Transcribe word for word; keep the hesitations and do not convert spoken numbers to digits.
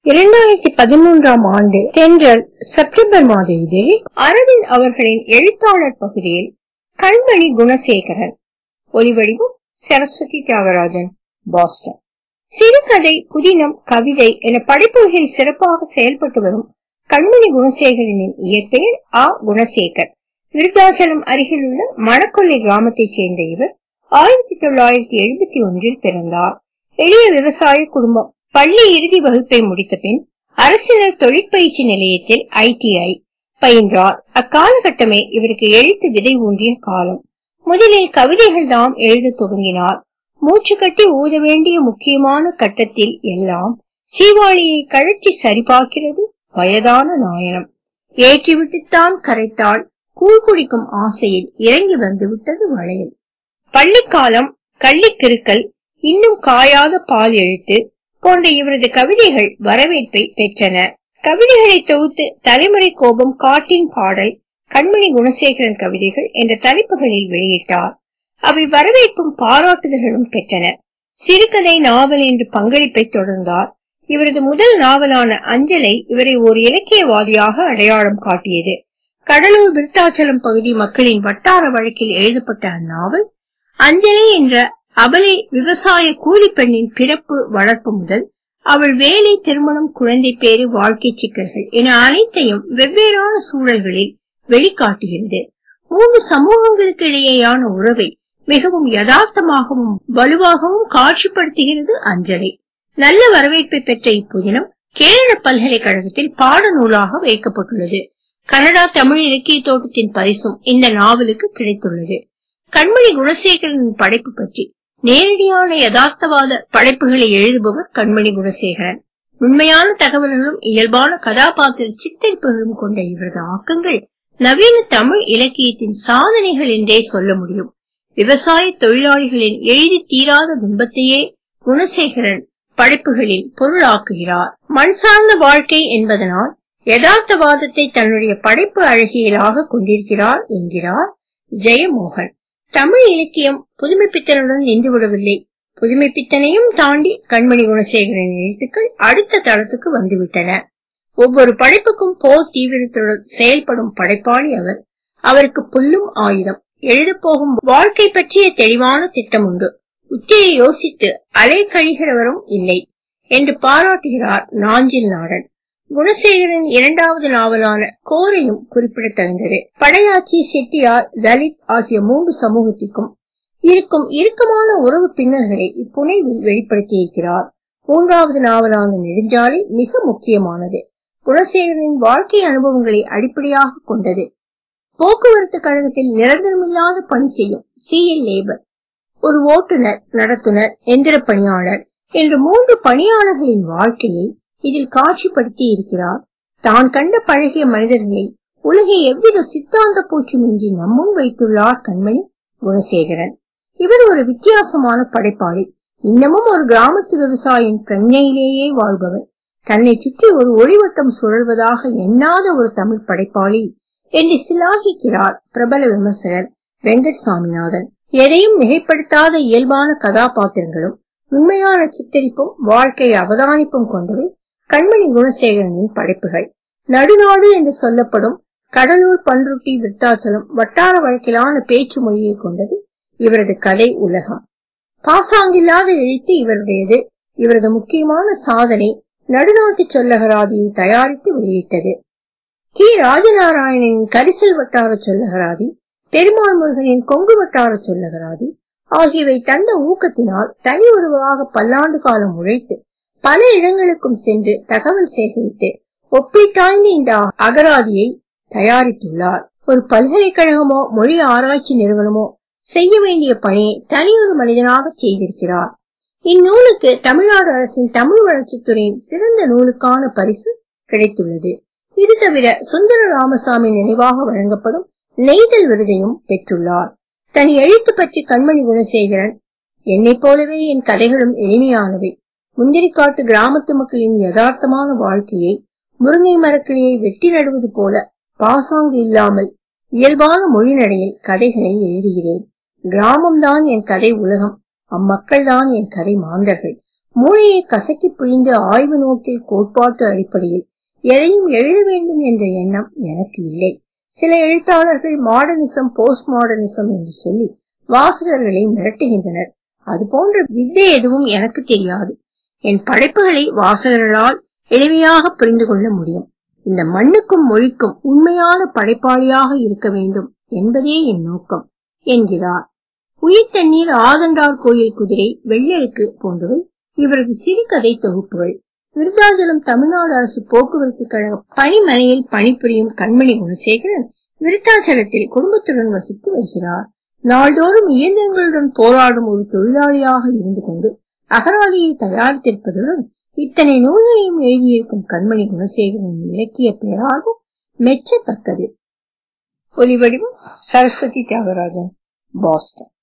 இரண்டாயிரத்தி பதிமூன்றாம் ஆண்டு தென்றல் செப்டம்பர் மாத இதழில் அரவிந்த் அவர்களின் எழுத்தாளர் பகுதியில் கண்மணி குணசேகரன். ஒலிவடிவம் சரஸ்வதி தியாகராஜன், பாஸ்டன். சிறுகதை, புதினம், கவிதை என படைப்புகளில் சிறப்பாக செயல்பட்டு வரும் கண்மணி குணசேகரனின் இயற்பெயர் ஆ குணசேகர். விருத்தாச்சலம் அருகில் உள்ள மணக்கொல்லை கிராமத்தைச் சேர்ந்த இவர் ஆயிரத்தி தொள்ளாயிரத்தி எழுபத்தி ஒன்றில் பிறந்தார். எளிய விவசாய குடும்பம். பள்ளி இறுதி வகுப்பை முடித்த பின் அரசினர் தொழிற்பயிற்சி நிலையத்தில் ஐ டி ஐ பயின்றார். அக்காலகட்டமே இவருக்கு எழுத்து விதை ஊன்றிய காலம். முதலில் கவிதைகள் தாம் எழுத தொடங்கினார். மூச்சு கட்டி ஊத வேண்டிய முக்கியமான கட்டத்தில் எல்லாம் சீவாளியை கழற்றி சரிபார்க்கிறது வயதான நாயனம். ஏற்றிவிட்டுத்தான் கரைத்தாள், கூழ் குடிக்கும் ஆசையில் இறங்கி வந்து விட்டது வளையல். பள்ளிக்காலம், கள்ளிக்கிருக்கல், இன்னும் காயாத பால் எழுத்து போன்ற இவரது கவிதைகள் வரவேற்பை பெற்றன. கவிதைகளை தொகுத்து தலைமுறை கோபம், காட்டின் பாடல், கண்மணி குணசேகரன் கவிதைகள் என்ற தலைப்புகளில் வெளியிட்டார். அவை வரவேற்பும் பாராட்டுதல்களும் பெற்றன. சிறுகதை, நாவல் என்று பங்களிப்பை தொடர்ந்தார். இவரது முதல் நாவலான அஞ்சலை இவரை ஒரு இலக்கியவாதியாக அடையாளம் காட்டியது. கடலூர் விருத்தாச்சலம் பகுதி மக்களின் வட்டார வழக்கில் எழுதப்பட்ட அந்நாவல் அஞ்சலை என்ற அபலை விவசாய கூலி பெண்ணின் பிறப்பு, வளர்ப்பு முதல் அவள் வேலை, திருமணம், குழந்தை பேறு, வாழ்க்கை சிக்கல்கள் என அனைத்தையும் வெவ்வேறான சூழல்களில் வெளிக்காட்டுகிறது. மூன்று சமூகங்களுக்கு இடையேயான உறவை மிகவும் யதார்த்தமாகவும் வலுவாகவும் காட்சிப்படுத்துகிறது அஞ்சலை. நல்ல வரவேற்பை பெற்ற இப்புதினம் கேரள பல்கலைக்கழகத்தில் பாட நூலாக வைக்கப்பட்டுள்ளது. கனடா தமிழ் இலக்கிய தோட்டத்தின் பரிசும் இந்த நாவலுக்கு கிடைத்துள்ளது. கண்மணி குணசேகரனின் படைப்பு பற்றி நேரடியான யதார்த்தவாத படைப்புகளை எழுதுபவர் கண்மணி குணசேகரன். உண்மையான தகவல்களும் இயல்பான கதாபாத்திர சித்தரிப்புகளும் கொண்ட இவரது ஆக்கங்கள் நவீன தமிழ் இலக்கியத்தின் சாதனைகள் என்றே சொல்ல முடியும். விவசாய தொழிலாளிகளின் எழுதி தீராத துன்பத்தையே குணசேகரன் படைப்புகளில் பொருளாக்குகிறார். மண் சார்ந்த வாழ்க்கை என்பதனால் யதார்த்தவாதத்தை தன்னுடைய படைப்பு அழகியலாக கொண்டிருக்கிறார் என்கிறார் ஜெயமோகன். தமிழ் இலக்கியம் புதுமைப்பித்தனுடன் நின்றுவிடவில்லை. புதுமைப்பித்தனையும் தாண்டி கண்மணி குணசேகரன் எழுத்துக்கள் அடுத்த தளத்துக்கு வந்துவிட்டன. ஒவ்வொரு படைப்புக்கும் போர் தீவிரத்துடன் செயல்படும் படைப்பாளி அவர். அவருக்கு புல்லும் ஆயுதம். எழுதப்போகும் வாழ்க்கை பற்றிய தெளிவான திட்டம் உண்டு. உத்தியை யோசித்து அலை கழிகிறவரும் இல்லை என்று பாராட்டுகிறார் நாஞ்சில் நாடன். குணசேகரன் இரண்டாவது நாவலான கோரையும் குறிப்பிடத்தகுந்தது. படையாச்சி, செட்டியார், தலித் ஆகிய மூன்று சமூகத்திற்கும் இருக்கும் இறுக்கமான உறவு பின்னல்களை இப்புனைவில் வெளிப்படுத்தியிருக்கிறார். மூன்றாவது நாவலான நெடுஞ்சாலை மிக முக்கியமானது. குணசேகரனின் வாழ்க்கை அனுபவங்களை அடிப்படையாக கொண்டது. போக்குவரத்து கழகத்தில் நிரந்தரமில்லாத பணி செய்யும் சி எல் லேபர், ஒரு ஓட்டுநர், நடத்துனர், எந்திர பணியாளர் என்று மூன்று பணியாளர்களின் வாழ்க்கையை இதில் காட்சிப்படுத்தி இருக்கிறார். தான் கண்ட பழகிய மனிதர்களை உலகை எவ்வித சித்தாந்த பூச்சுமின்றி நம்முன் வைத்துள்ளார் கண்மணி குணசேகரன். இவர் ஒரு வித்தியாசமான படைப்பாளி. இன்னமும் ஒரு கிராமத்து விவசாயின் பிரஞ்ஞையிலேயே வாழ்பவர். தன்னை சுற்றி ஒரு ஒளிவட்டம் சுழல்வதாக எண்ணாத ஒரு தமிழ் படைப்பாளி என்று சிலாகிக்கிறார் பிரபல விமர்சகர் வெங்கட் சாமிநாதன். எதையும் மிகைப்படுத்தாத இயல்பான கதாபாத்திரங்களும் உண்மையான சித்தரிப்பும் வாழ்க்கை அவதானிப்பும் கொண்டவை கண்மணி குணசேகரனின் படைப்புகள். நடுநாடு என்று சொல்லப்படும் கடலூர், பன்ருட்டி, விருத்தாச்சலம் வட்டார வழக்கிலான பேச்சு மொழியை கொண்டது இவரது கதை உலகம். பாசாங்கில்லாத எழுத்து இவருடையது. இவரது முக்கியமான சாதனை நடுநாட்டு சொல்லகராதியை தயாரித்து வெளியிட்டது. கி ராஜநாராயணனின் கரிசல் வட்டார சொல்லகராதி, பெருமாள் முருகனின் கொங்கு வட்டார சொல்லகராதி ஆகியவை தந்த ஊக்கத்தினால் தனி ஒருவராக பல்லாண்டு காலம் உழைத்து பல இடங்களுக்கும் சென்று தகவல் சேகரித்து ஒப்பீட்டாய்ந்து இந்த அகராதியை தயாரித்துள்ளார். ஒரு பல்கலைக்கழகமோ மொழி ஆராய்ச்சி நிறுவனமோ செய்ய வேண்டிய பணியை தனியொரு மனிதனாக செய்திருக்கிறார். இந்நூலுக்கு தமிழ்நாடு அரசின் தமிழ் வளர்ச்சித்துறையின் சிறந்த நூலுக்கான பரிசு கிடைத்துள்ளது. இது தவிர சுந்தர ராமசாமி நினைவாக வழங்கப்படும் நெய்தல் விருதையும் பெற்றுள்ளார். தன் எழுத்து பற்றி கண்மணி குணசேகரன், என்னை போலவே என் கதைகளும் எளிமையானவை. முந்திரிக்காட்டு கிராமத்து மக்களின் யதார்த்தமான வாழ்க்கையை முருங்கை மரக்கிளையை வெட்டி நடுவது போல பாசாங்கு இல்லாமல் இயல்பான மொழி நடையில் கதைகளை எழுதுகிறேன். கிராமம்தான் என் கதை உலகம், அம்மக்கள் தான் என் கதை மாந்தர்கள். மூளையை கசக்கி பிழிந்து ஆய்வு நோக்கில் கோட்பாட்டு அடிப்படையில் எதையும் எழுத வேண்டும் என்ற எண்ணம் எனக்கு இல்லை. சில எழுத்தாளர்கள் மாடர்னிசம், போஸ்ட் மாடர்னிசம் என்று சொல்லி வாசகர்களை மிரட்டுகின்றனர். அது போன்ற வித்தை எதுவும் எனக்கு தெரியாது. என் படைப்புகளை வாசகர்களால் எளிமையாக புரிந்து கொள்ள முடியும். இந்த மண்ணுக்கும் மொழிக்கும் உண்மையான படைப்பாளியாக இருக்க வேண்டும் என்பதே என் நோக்கம் என்கிறார். உயிர் தண்ணீர், ஆதண்டார் கோயில் குதிரை, வெள்ளெருக்கு போன்றவை இவரது சிறுகதை தொகுப்புகள். விருத்தாச்சலம் தமிழ்நாடு அரசு போக்குவரத்து கழக பணிமனையில் பணிபுரியும் கண்மணி குணசேகரன் விருத்தாச்சலத்தில் குடும்பத்துடன் வசித்து வருகிறார். நாள்தோறும் இயந்திரங்களுடன் போராடும் ஒரு தொழிலாளியாக இருந்து கொண்டு அகராதியை தயாரித்திருப்பதுடன் இத்தனை நூல்களையும் எழுதியிருக்கும் கண்மணி குணசேகரன் இலக்கிய பேரார்வம் மெச்சத்தக்கது. ஒலிவடிவம் சரஸ்வதி தியாகராஜன், பாஸ்டன்.